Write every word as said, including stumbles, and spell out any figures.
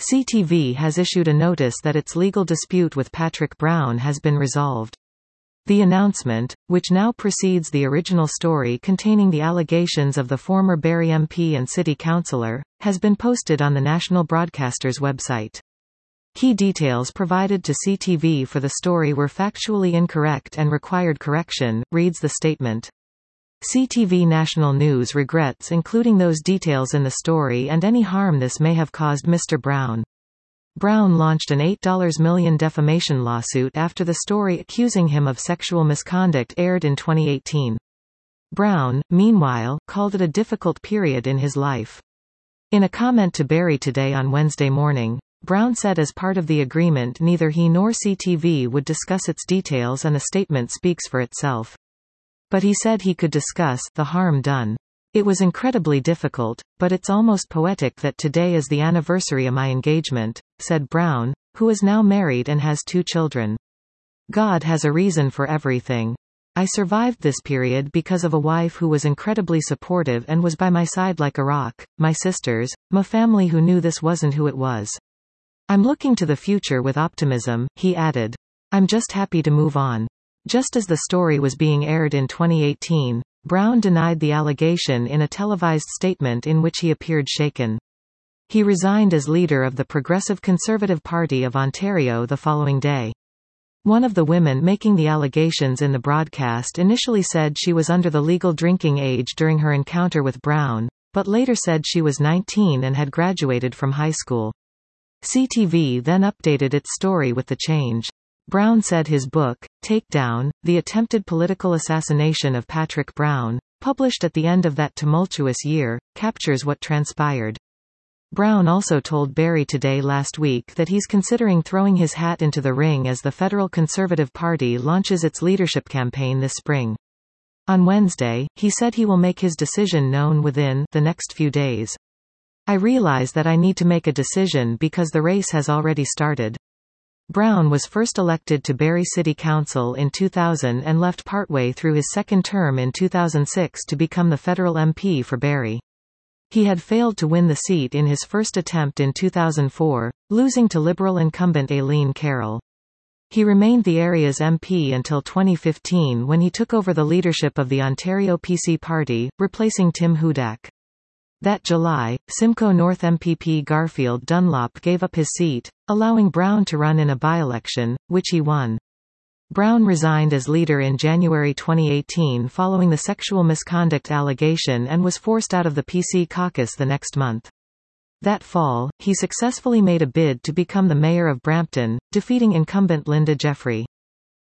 C T V has issued a notice that its legal dispute with Patrick Brown has been resolved. The announcement, which now precedes the original story containing the allegations of the former Barrie M P and city councillor, has been posted on the national broadcaster's website. Key details provided to C T V for the story were factually incorrect and required correction, reads the statement. C T V National News regrets including those details in the story and any harm this may have caused Mister Brown. Brown launched an eight million dollars defamation lawsuit after the story accusing him of sexual misconduct aired in twenty eighteen. Brown, meanwhile, called it a difficult period in his life. In a comment to Barrie Today on Wednesday morning, Brown said as part of the agreement neither he nor C T V would discuss its details and the statement speaks for itself. But he said he could discuss the harm done. It was incredibly difficult, but it's almost poetic that today is the anniversary of my engagement, said Brown, who is now married and has two children. God has a reason for everything. I survived this period because of a wife who was incredibly supportive and was by my side like a rock, my sisters, my family who knew this wasn't who it was. I'm looking to the future with optimism, he added. I'm just happy to move on. Just as the story was being aired in twenty eighteen, Brown denied the allegation in a televised statement in which he appeared shaken. He resigned as leader of the Progressive Conservative Party of Ontario the following day. One of the women making the allegations in the broadcast initially said she was under the legal drinking age during her encounter with Brown, but later said she was nineteen and had graduated from high school. C T V then updated its story with the change. Brown said his book, Takedown: The Attempted Political Assassination of Patrick Brown, published at the end of that tumultuous year, captures what transpired. Brown also told Barrie Today last week that he's considering throwing his hat into the ring as the Federal Conservative Party launches its leadership campaign this spring. On Wednesday, he said he will make his decision known within the next few days. I realize that I need to make a decision because the race has already started. Brown was first elected to Barrie City Council in two thousand and left partway through his second term in two thousand six to become the federal M P for Barrie. He had failed to win the seat in his first attempt in two thousand four, losing to Liberal incumbent Aileen Carroll. He remained the area's M P until twenty fifteen when he took over the leadership of the Ontario P C Party, replacing Tim Hudak. That July, Simcoe North M P P Garfield Dunlop gave up his seat, allowing Brown to run in a by-election, which he won. Brown resigned as leader in January twenty eighteen following the sexual misconduct allegation and was forced out of the P C caucus the next month. That fall, he successfully made a bid to become the mayor of Brampton, defeating incumbent Linda Jeffrey.